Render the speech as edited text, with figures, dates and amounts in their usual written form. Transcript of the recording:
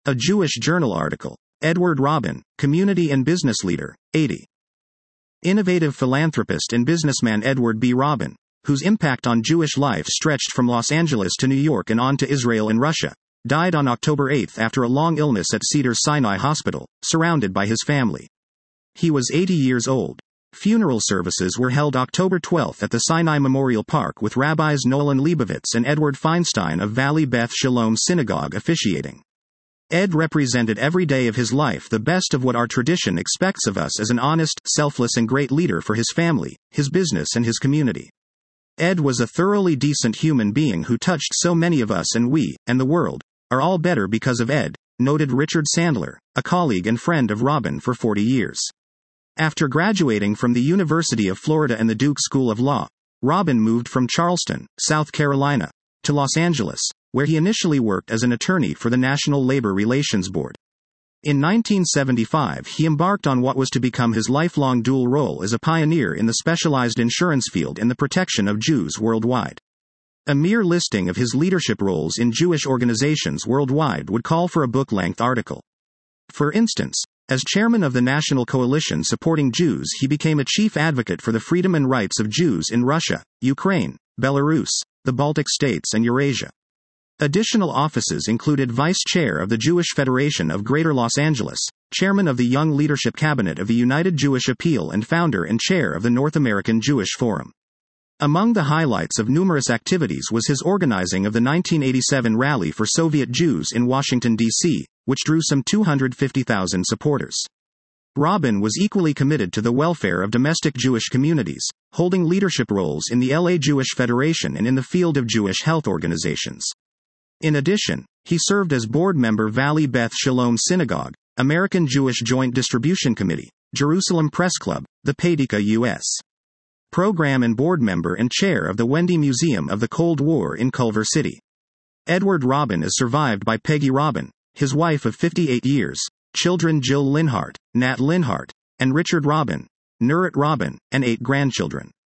A Jewish Journal article. Edward Robin, community and business leader, 80. Innovative philanthropist and businessman Edward B. Robin, whose impact on Jewish life stretched from Los Angeles to New York and on to Israel and Russia, died on October 8 after a long illness at Cedars-Sinai Hospital, surrounded by his family. He was 80 years old. Funeral services were held October 12 at the Sinai Memorial Park with Rabbis Nolan Leibovitz and Edward Feinstein of Valley Beth Shalom Synagogue officiating. Ed represented every day of his life the best of what our tradition expects of us as an honest, selfless and great leader for his family, his business and his community. Ed was a thoroughly decent human being who touched so many of us, and we, and the world, are all better because of Ed, noted Richard Sandler, a colleague and friend of Robin for 40 years. After graduating from the University of Florida and the Duke School of Law, Robin moved from Charleston, South Carolina, to Los Angeles, where he initially worked as an attorney for the National Labor Relations Board. In 1975, he embarked on what was to become his lifelong dual role as a pioneer in the specialized insurance field and the protection of Jews worldwide. A mere listing of his leadership roles in Jewish organizations worldwide would call for a book-length article. For instance, as chairman of the National Coalition Supporting Jews, he became a chief advocate for the freedom and rights of Jews in Russia, Ukraine, Belarus, the Baltic States and Eurasia. Additional offices included Vice Chair of the Jewish Federation of Greater Los Angeles, Chairman of the Young Leadership Cabinet of the United Jewish Appeal and founder and chair of the North American Jewish Forum. Among the highlights of numerous activities was his organizing of the 1987 Rally for Soviet Jews in Washington, D.C., which drew some 250,000 supporters. Robin was equally committed to the welfare of domestic Jewish communities, holding leadership roles in the LA Jewish Federation and in the field of Jewish health organizations. In addition, he served as board member Valley Beth Shalom Synagogue, American Jewish Joint Distribution Committee, Jerusalem Press Club, the Paidika U.S. Program and board member and chair of the Wendy Museum of the Cold War in Culver City. Edward Robin is survived by Peggy Robin, his wife of 58 years, children Jill Linhart, Nat Linhart, and Richard Robin, Nurit Robin, and 8 grandchildren.